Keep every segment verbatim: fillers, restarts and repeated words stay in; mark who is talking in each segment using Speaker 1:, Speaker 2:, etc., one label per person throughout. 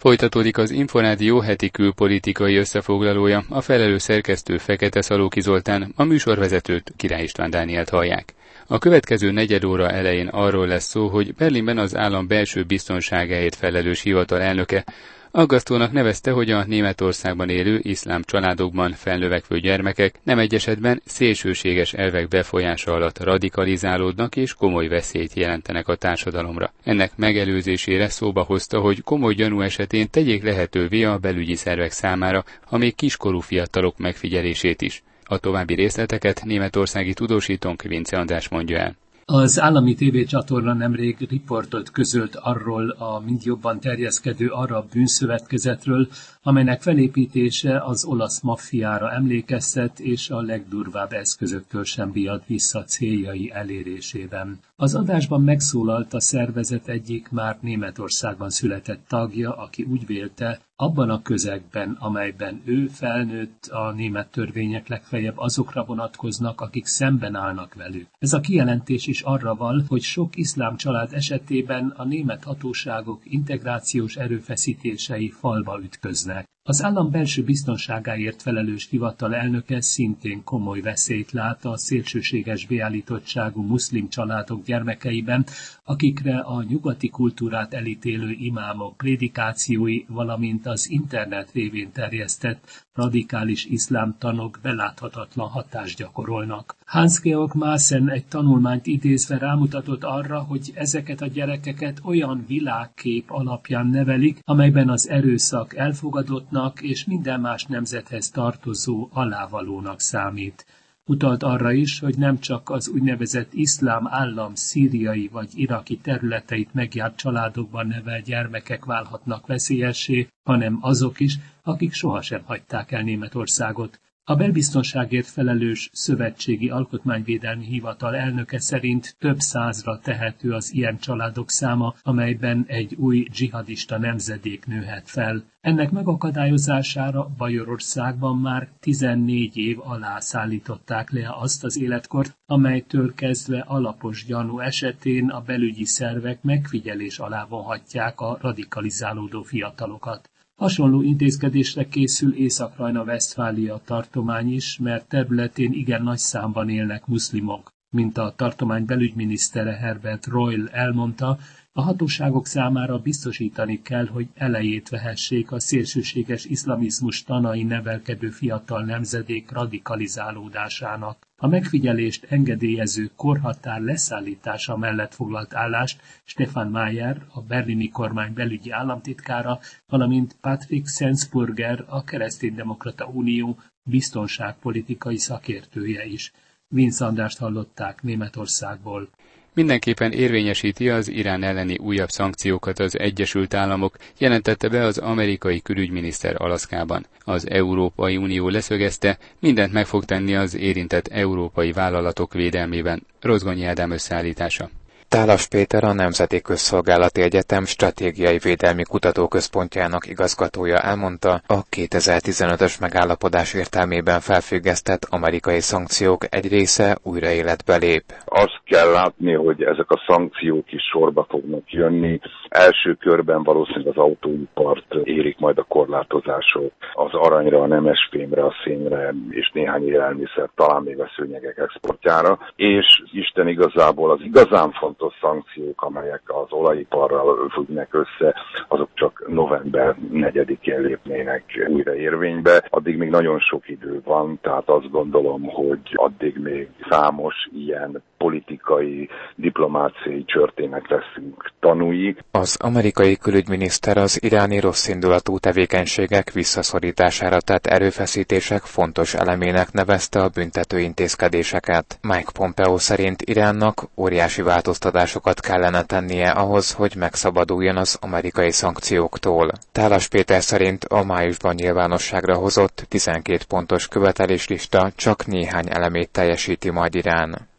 Speaker 1: Folytatódik az Inforádió heti külpolitikai összefoglalója, a felelős szerkesztő Fekete Szalóki Zoltán, a műsorvezetőt Király István Dánielt hallják. A következő negyed óra elején arról lesz szó, hogy Berlinben az állam belső biztonságáért felelős hivatal elnöke aggasztónak nevezte, hogy a Németországban élő iszlám családokban felnövekvő gyermekek nem egy esetben szélsőséges elvek befolyása alatt radikalizálódnak és komoly veszélyt jelentenek a társadalomra. Ennek megelőzésére szóba hozta, hogy komoly gyanú esetén tegyék lehetővé a belügyi szervek számára a még kiskorú fiatalok megfigyelését is. A további részleteket németországi tudósítónk Vince András mondja el.
Speaker 2: Az állami tévécsatorna nemrég riportot közölt arról a mind jobban terjeszkedő arab bűnszövetkezetről, amelynek felépítése az olasz maffiára emlékeztet, és a legdurvább eszközöktől sem riad vissza céljai elérésében. Az adásban megszólalt a szervezet egyik már Németországban született tagja, aki úgy vélte, abban a közegben, amelyben ő felnőtt, a német törvények legfeljebb azokra vonatkoznak, akik szemben állnak velük. Ez a kijelentés is arra val, hogy sok iszlám család esetében a német hatóságok integrációs erőfeszítései falba ütköznek. Az állam belső biztonságáért felelős hivatal elnöke szintén komoly veszélyt lát a szélsőséges beállítottságú muszlim családok gyermekeiben, akikre a nyugati kultúrát elítélő imámok prédikációi, valamint az internet révén terjesztett radikális iszlám tanok beláthatatlan hatást gyakorolnak. Hans-Georg Maassen egy tanulmányt idézve rámutatott arra, hogy ezeket a gyerekeket olyan világkép alapján nevelik, amelyben az erőszak elfogadottnak és minden más nemzethez tartozó alávalónak számít. Utalt arra is, hogy nem csak az úgynevezett iszlám állam szíriai vagy iraki területeit megjárt családokban nevelt gyermekek válhatnak veszélyessé, hanem azok is, akik sohasem hagyták el Németországot. A belbiztonságért felelős szövetségi alkotmányvédelmi hivatal elnöke szerint több százra tehető az ilyen családok száma, amelyben egy új dzsihadista nemzedék nőhet fel. Ennek megakadályozására Bajorországban már tizennégy év alá szállították le azt az életkort, amelytől kezdve alapos gyanú esetén a belügyi szervek megfigyelés alá vonhatják a radikalizálódó fiatalokat. Hasonló intézkedésre készül Észak-Rajna-Vesztfália tartomány is, mert területén igen nagy számban élnek muszlimok. Mint a tartomány belügyminisztere Herbert Reul elmondta, a hatóságok számára biztosítani kell, hogy elejét vehessék a szélsőséges iszlamizmus tanai nevelkedő fiatal nemzedék radikalizálódásának. A megfigyelést engedélyező korhatár leszállítása mellett foglalt állást Stefan Mayer, a berlini kormány belügyi államtitkára, valamint Patrick Sensburger, a Kereszténydemokrata Unió biztonságpolitikai szakértője is. Vince Andrást hallották Németországból.
Speaker 1: Mindenképpen érvényesíti az Irán elleni újabb szankciókat az Egyesült Államok, jelentette be az amerikai külügyminiszter Alaszkában. Az Európai Unió leszögezte, mindent meg fog tenni az érintett európai vállalatok védelmében. Rozgonyi Ádám összeállítása.
Speaker 3: Tálas Péter, a Nemzeti Közszolgálati Egyetem Stratégiai Védelmi Kutatóközpontjának igazgatója elmondta, a kétezer-tizenötös megállapodás értelmében felfüggesztett amerikai szankciók egy része újra életbe lép.
Speaker 4: Azt kell látni, hogy ezek a szankciók is sorba fognak jönni. Első körben valószínűleg az autóipart érik majd a korlátozások, az aranyra, a nemesfémre, a szénre és néhány élelmiszer, talán még a szőnyegek exportjára, és Isten igazából az igazán fontos szankciók, amelyek az olajiparral függnek össze, azok csak november negyedikén lépnének újra érvénybe. Addig még nagyon sok idő van, tehát azt gondolom, hogy addig még számos ilyen politikai, diplomáciai csörtének leszünk tanúi.
Speaker 3: Az amerikai külügyminiszter az iráni rosszindulatú tevékenységek visszaszorítására tett erőfeszítések fontos elemének nevezte a büntető intézkedéseket. Mike Pompeo szerint Iránnak óriási változtatásokat kellene tennie ahhoz, hogy megszabaduljon az amerikai szankcióktól. Tálas Péter szerint a májusban nyilvánosságra hozott tizenkét pontos követeléslista csak néhány elemét teljesíti majd Irán.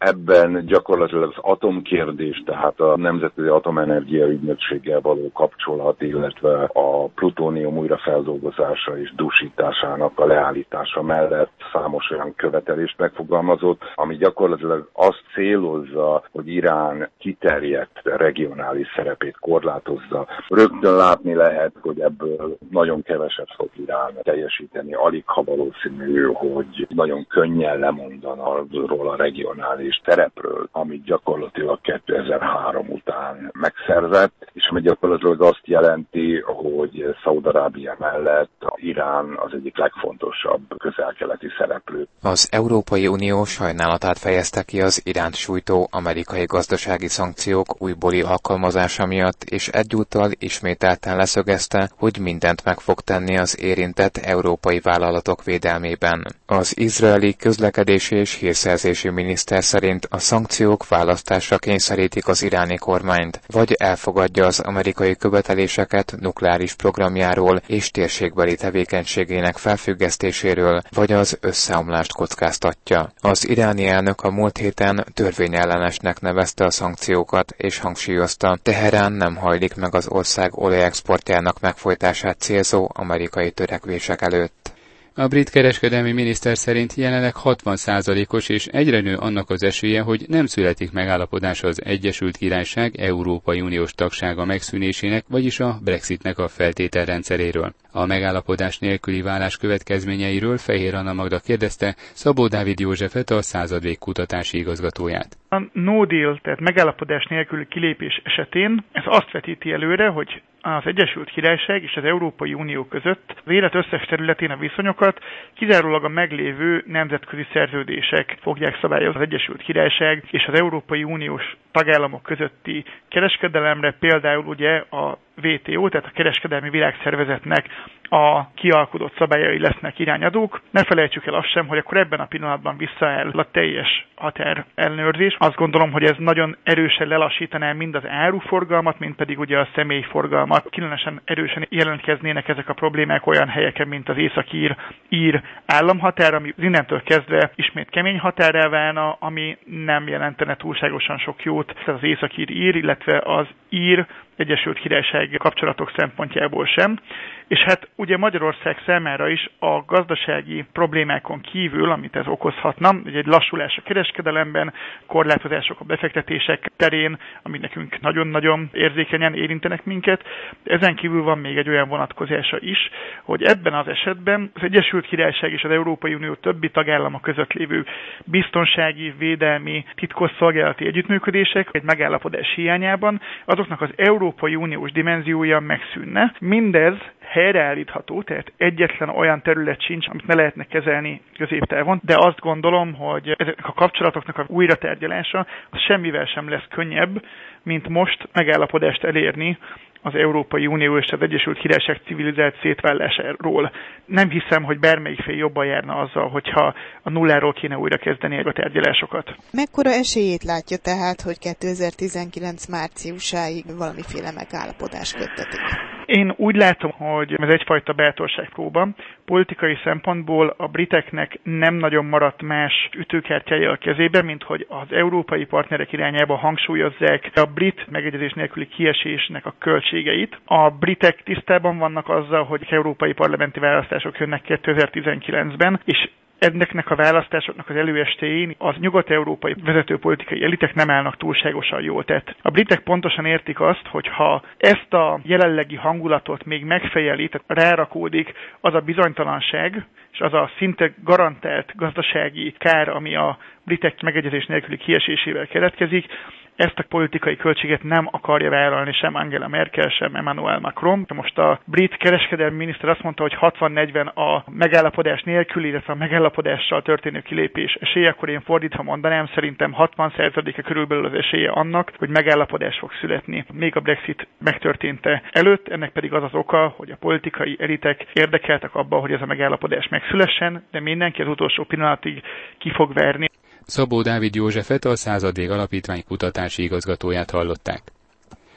Speaker 4: Ebben gyakorlatilag az atomkérdés, tehát a Nemzetközi Atomenergia Ügynökséggel való kapcsolat, illetve a plutónium újrafeldolgozása és dúsításának a leállítása mellett számos olyan követelést megfogalmazott, ami gyakorlatilag azt célozza, hogy Irán kiterjedt regionális szerepét korlátozza. Rögtön látni lehet, hogy ebből nagyon keveset fog Irán teljesíteni, alig ha valószínű, hogy nagyon könnyen lemondana arról a regionális szerepről, amit gyakorlatilag kétezer-három után megszerzett, és ami gyakorlatilag azt jelenti, hogy Szaúd-Arábia mellett Irán az egyik legfontosabb közel-keleti szereplő.
Speaker 3: Az Európai Unió sajnálatát fejezte ki az Iránt sújtó amerikai gazdasági szankciók újbóli alkalmazása miatt, és egyúttal ismételten leszögezte, hogy mindent meg fog tenni az érintett európai vállalatok védelmében. Az izraeli közlekedési és hírszerzési miniszter szerint a szankciók választásra kényszerítik az iráni kormányt, vagy elfogadja az amerikai követeléseket nukleáris programjáról és térségbeli tevékenységének felfüggesztéséről, vagy az összeomlást kockáztatja. Az iráni elnök a múlt héten törvényellenesnek nevezte a szankciókat, és hangsúlyozta, Teherán nem hajlik meg az ország olajexportjának megfojtását célzó amerikai törekvések előtt.
Speaker 1: A brit kereskedelmi miniszter szerint jelenleg hatvan százalékos és egyre nő annak az esélye, hogy nem születik megállapodás az Egyesült Királyság Európai Uniós tagsága megszűnésének, vagyis a Brexitnek a feltételrendszeréről. A megállapodás nélküli válás következményeiről Fehér Anna Magda kérdezte Szabó Dávid Józsefet, a Századvég kutatási igazgatóját.
Speaker 5: A no deal, tehát megállapodás nélküli kilépés esetén ez azt vetíti előre, hogy az Egyesült Királyság és az Európai Unió között az élet összes területén a viszonyokat kizárólag a meglévő nemzetközi szerződések fogják szabályozni. Az Egyesült Királyság és az Európai Uniós tagállamok közötti kereskedelemre például ugye a vé té ó, tehát a Kereskedelmi Világszervezetnek a kialkudott szabályai lesznek irányadók. Ne felejtsük el azt sem, hogy akkor ebben a pillanatban visszaáll a teljes határ ellenőrzés. Azt gondolom, hogy ez nagyon erősen lelassítaná mind az áruforgalmat, mind pedig ugye a személyforgalmat. Különösen erősen jelentkeznének ezek a problémák olyan helyeken, mint az északír ír államhatár, ami innentől kezdve ismét kemény határrá válna, ami nem jelentene túlságosan sok jót az északír ír, illetve az ír Egyesült Királyság kapcsolatok szempontjából sem. És hát ugye Magyarország számára is a gazdasági problémákon kívül, amit ez okozhatna, ugye egy lassulás a kereskedelemben, korlátozások a befektetések terén, ami nekünk nagyon-nagyon érzékenyen érintenek minket. Ezen kívül van még egy olyan vonatkozása is, hogy ebben az esetben az Egyesült Királyság és az Európai Unió többi tagállama között lévő biztonsági, védelmi, titkosszolgálati együttműködések egy megállapodás hiányában azoknak az Európai Uniós dimenziója megszűnne. Mindez helyreállítható, tehát egyetlen olyan terület sincs, amit ne lehetne kezelni középtávon, de azt gondolom, hogy ezek a kapcsolatoknak a újratárgyalása az semmivel sem lesz könnyebb, mint most megállapodást elérni az Európai Unió és az Egyesült Királyság civilizált szétválásáról. Nem hiszem, hogy bármelyik fél jobban járna azzal, hogyha a nulláról kéne újra kezdeni a tárgyalásokat.
Speaker 6: Mekkora esélyét látja tehát, hogy kétezer-tizenkilenc márciusáig valamiféle megállapodás köttetik?
Speaker 5: Én úgy látom, hogy ez egyfajta bátorságpróba. Politikai szempontból a briteknek nem nagyon maradt más ütőkártyája a kezében, mint hogy az európai partnerek irányába hangsúlyozzák a brit megegyezés nélküli kiesésnek a költségeit. A britek tisztában vannak azzal, hogy európai parlamenti választások jönnek kétezer-tizenkilencben, és Ennek a választásoknak az előestéjén az nyugat-európai vezetőpolitikai elitek nem állnak túlságosan jól. Tehát a britek pontosan értik azt, hogy ha ezt a jelenlegi hangulatot még megfejeli, tehát rárakódik az a bizonytalanság, és az a szinte garantált gazdasági kár, ami a britek megegyezés nélküli kiesésével keletkezik, ezt a politikai költséget nem akarja vállalni sem Angela Merkel, sem Emmanuel Macron. Most a brit kereskedelmi miniszter azt mondta, hogy hatvan-negyven a megállapodás nélkül, illetve a megállapodással történő kilépés esélye, akkor én fordítva mondanám, szerintem hatvan százaléka körülbelül az esélye annak, hogy megállapodás fog születni még a Brexit megtörténte előtt. Ennek pedig az az oka, hogy a politikai elitek érdekeltek abban, hogy ez a megállapodás megszülessen, de mindenki az utolsó pillanatig ki fog verni.
Speaker 1: Szabó Dávid Józsefet, a Századvég Alapítvány kutatási igazgatóját hallották.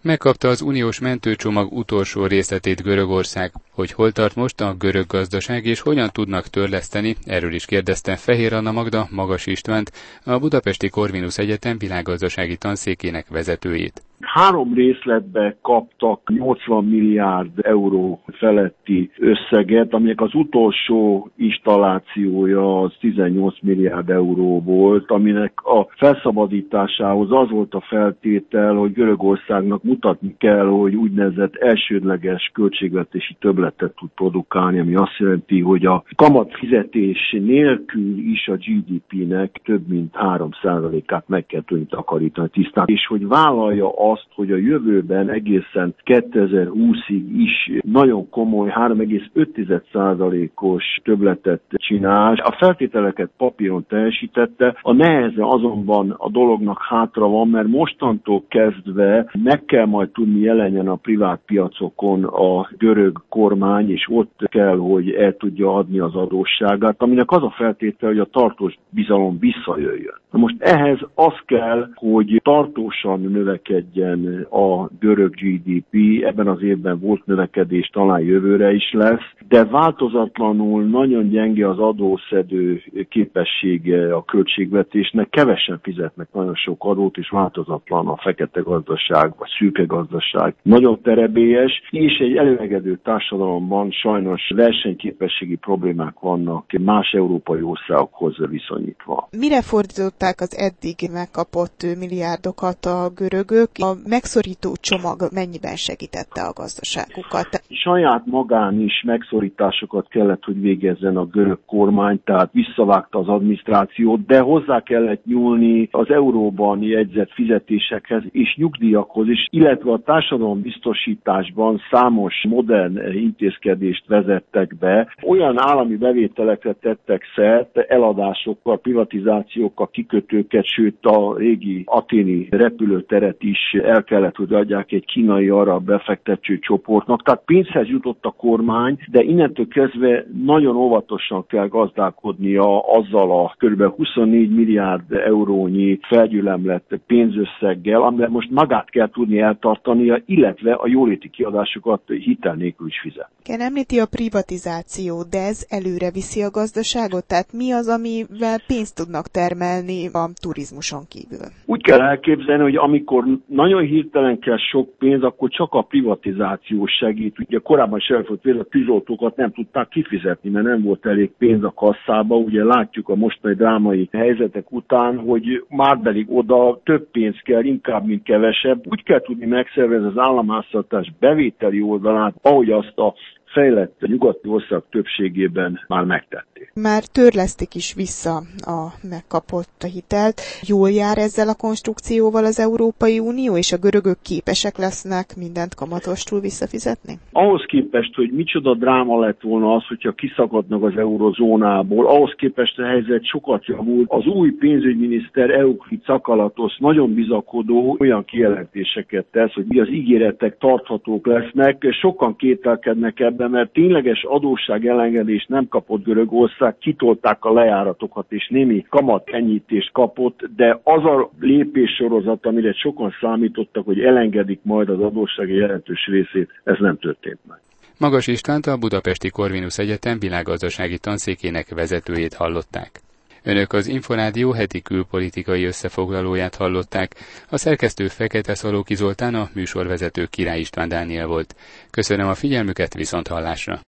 Speaker 1: Megkapta az uniós mentőcsomag utolsó részletét Görögország. Hogy hol tart most a görög gazdaság és hogyan tudnak törleszteni, erről is kérdezte Fehér Anna Magda Magas Istvánt, a Budapesti Corvinus Egyetem világgazdasági tanszékének vezetőjét.
Speaker 7: Három részletbe kaptak nyolcvan milliárd euró feletti összeget, aminek az utolsó installációja az tizennyolc milliárd euró volt, aminek a felszabadításához az volt a feltétel, hogy Görögországnak mutatni kell, hogy úgynevezett elsődleges költségvetési többletet tud produkálni, ami azt jelenti, hogy a kamatfizetés nélkül is a gé dé pének több mint három százalékát meg kell tudni takarítani tisztán, és hogy vállalja azt, hogy a jövőben egészen kétezer-húszig is nagyon komoly három egész öt százalékos többletet csinál. A feltételeket papíron teljesítette, a neheze azonban a dolognak hátra van, mert mostantól kezdve meg kell majd tudni jelenjen a privát piacokon a görög kormány, és ott kell, hogy el tudja adni az adósságát, aminek az a feltétel, hogy a tartós bizalom visszajöjjön. Na most ehhez az kell, hogy tartósan növekedjen a görög gé dé pé, ebben az évben volt növekedés, talán jövőre is lesz, de változatlanul nagyon gyenge az adószedő képessége a költségvetésnek, kevesen fizetnek nagyon sok adót, és változatlan a fekete gazdaság, vagy szürke gazdaság. Nagyon terebélyes, és egy előregedő társadalomban sajnos versenyképességi problémák vannak más európai országokhoz viszonyítva.
Speaker 6: Mire fordították az eddig megkapott milliárdokat a görögök? A megszorító csomag mennyiben segítette a gazdaságukat?
Speaker 7: Saját magán is megszorításokat kellett, hogy végezzen a görög kormány, tehát visszavágta az adminisztrációt, de hozzá kellett nyúlni az euróban jegyzett fizetésekhez és nyugdíjakhoz is, illetve a társadalombiztosításban számos modern intézkedést vezettek be. Olyan állami bevételekre tettek szert, eladásokkal, privatizációkkal, kikötőket, sőt a régi aténi repülőteret is el kellett, hogy adják egy kínai arab befektető csoportnak. Tehát pénzhez jutott a kormány, de innentől kezdve nagyon óvatosan kell gazdálkodnia azzal a kb. huszonnégy milliárd eurónyi felgyülemlett pénzösszeggel, amivel most magát kell tudni eltartania, illetve a jóléti kiadásokat hitel nélkül is fizet.
Speaker 6: Ken említi a privatizáció, de ez előre viszi a gazdaságot? Tehát mi az, amivel pénzt tudnak termelni a turizmuson kívül?
Speaker 7: Úgy kell elképzelni, hogy amikor nagyon hirtelen kell sok pénz, akkor csak a privatizáció segít. Ugye korábban is elfogyott, például a tűzoltókat nem tudták kifizetni, mert nem volt elég pénz a kasszába. Ugye látjuk a mostani drámai helyzetek után, hogy márpedig oda több pénz kell, inkább, mint kevesebb. Úgy kell tudni megszervezni az államháztartás bevételi oldalát, ahogy azt a fejlett nyugati ország többségében már megtették.
Speaker 6: Már törlesztik is vissza a megkapott hitelt. Jól jár ezzel a konstrukcióval az Európai Unió, és a görögök képesek lesznek mindent kamatostul visszafizetni?
Speaker 7: Ahhoz képest, hogy micsoda dráma lett volna az, hogyha kiszakadnak az eurozónából, ahhoz képest a helyzet sokat javult. Az új pénzügyminiszter Eukrid Szakalatos nagyon bizakodó olyan kijelentéseket tesz, hogy az ígéretek tarthatók lesznek. Sokan kételkednek ebben, mert tényleges adósság elengedést nem kapott Görögország, kitolták a lejáratokat, és némi kamatenyítést kapott, de az a lépéssorozat, amire sokan számítottak, hogy elengedik majd az adósság jelentős részét, ez nem történt meg.
Speaker 1: Magas Istvánt, a Budapesti Corvinus Egyetem világgazdasági tanszékének vezetőjét hallották. Önök az Inforádió heti külpolitikai összefoglalóját hallották. A szerkesztő Fekete Szalóki Zoltán, a műsorvezető Király István Dániel volt. Köszönöm a figyelmüket, viszonthallásra!